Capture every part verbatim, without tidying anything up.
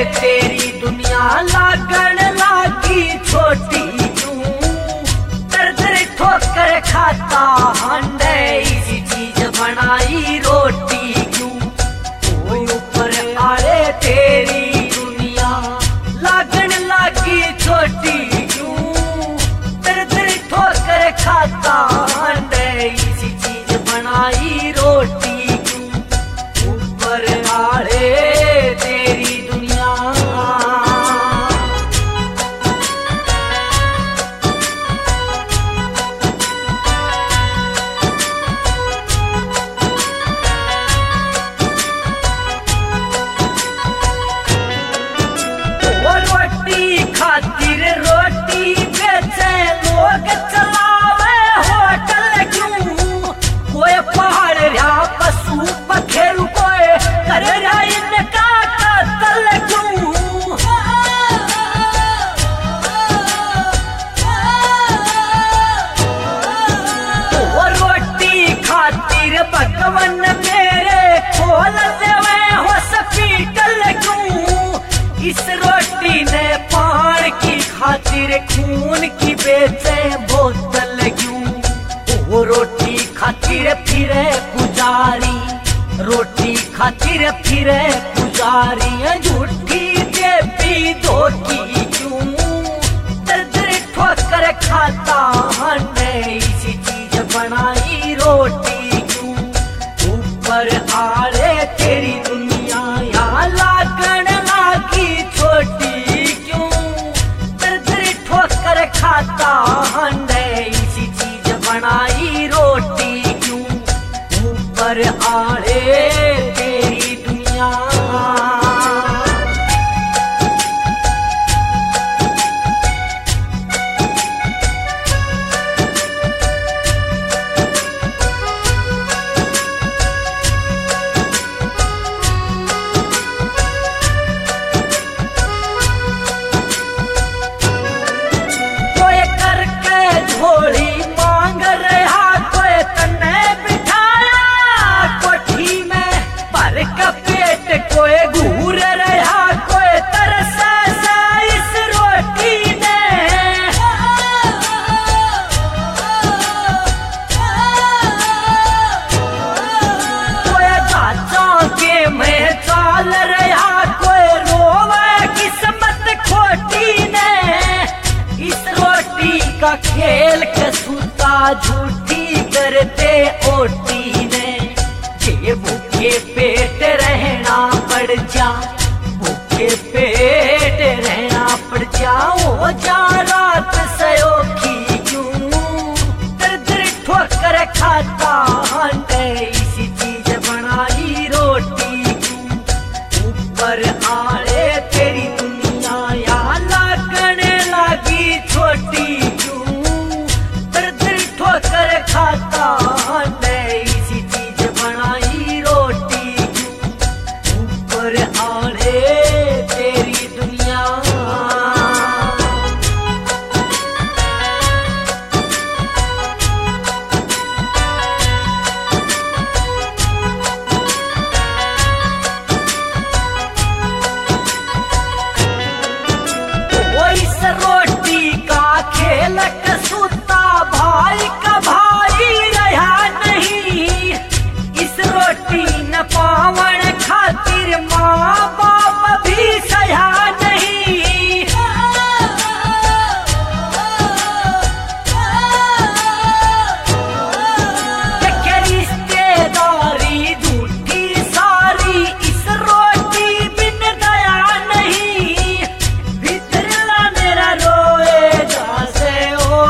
तेरी दुनिया लागण लागी छोटी क्यों, दर्द ठोकर खाता हांडे इसी चीज बनाई रोटी क्यों। कोई ऊपर आए तेरी दुनिया लागण लागी छोटी क्यों, दर्द ठोकर खाता हांडे इसी चीज बनाई रोटी क्यों। ऊपर आए तेरी दुनिया खातिर रोटी बेचे लोग चलावे होटल क्यों। कोई पहाड़ रहा पशु पखेरु कोई कर रहा इनका कत्ल क्यों। वो रोटी खातिर भगवान मेरे खोल देवे हॉस्पिटल क्यों। इस रोटी ने पान की खातिर खून की बेचे बोतल क्यों। वो रोटी खातिर फिरे पुजारी, रोटी खातिर फिरे पुजारी झूठी देवी धोती क्यों। दर्द ठोकर खाता हांडे इसी चीज बनाई रोटी क्यों। ऊपर आड़े तेरी दुनिया यहाँ लागण लागी छोटी क्यों, दर्द ठोकर खाता हांडे इसी चीज बनाई रोटी क्यों। ऊपर आड़े तेरी दुनिया झोली मांग रहा कोई तन्ने बिठाया कोठी में भर का पेट कोई घूर रहा कोई तरसा सा इस रोटी ने। कोई चाचा के में चाल रहा कोई रोवे किस्मत खोटी ने। इस रोटी का खेल के सूता झूठी करते ओटी ने। ये भूखे पेट रहना पड़ जा, भूखे पेट रहना पड़ जा। ओ जा रात सयोखी क्यों, दर्द ठोकर खाता हांडे इसी चीज बनाई रोटी क्यों। ऊपर आड़े तेरी दुनिया यहाँ लागण लागी छोटी क्यों, दर्द ठोकर खाता हांडे इसी चीज बनाई रोटी क्यों। ऊपर आड़े तेरी दुनिया रोटी का खेल सूता भाई का भाई रहा नहीं। इस रोटी न पावन खातिर माँ बाप भी सहा नहीं। देखे रिश्तेदारी झूठी सारी इस रोटी बिन दया नहीं। भीतर रोए जैसे ओ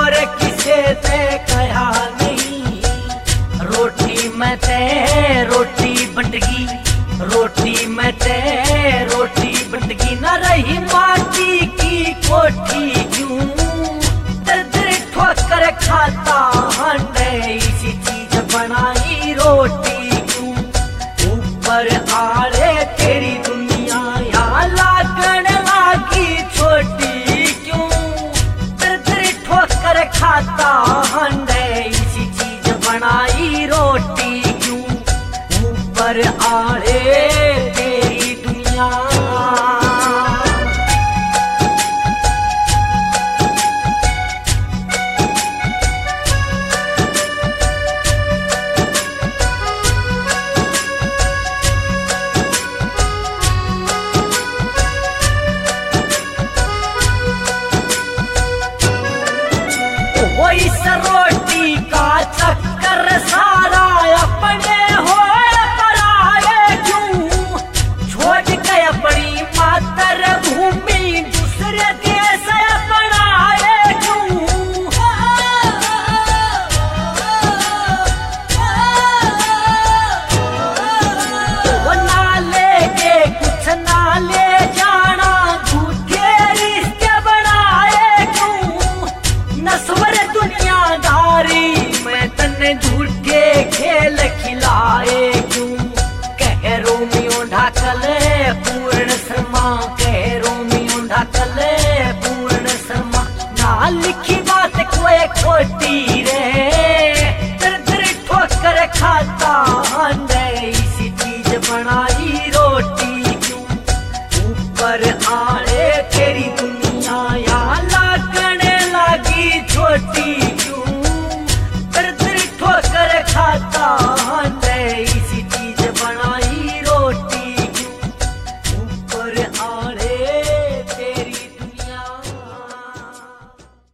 घर सारा अपने हो पराए क्यों, छोड़ के अपनी मातर भूमि दूसरे देश अपनाए क्यों। वो ना लेके कुछ ना ले जाना, झूठे रिश्ते बनाए क्यों, नस्वर दुनियादारी मैं तन्ने झूठे खेल खिलाए क्यों। कह रोमियो ढाकल पूर्ण शर्मा, कह रोमियो ढाकल पूर्ण शर्मा, ना लिखी बात कोई खोटी रे, दर दर ठोकर खाता ने इसी चीज बनाई रोटी क्यों। ऊपर आए तेरी दुनिया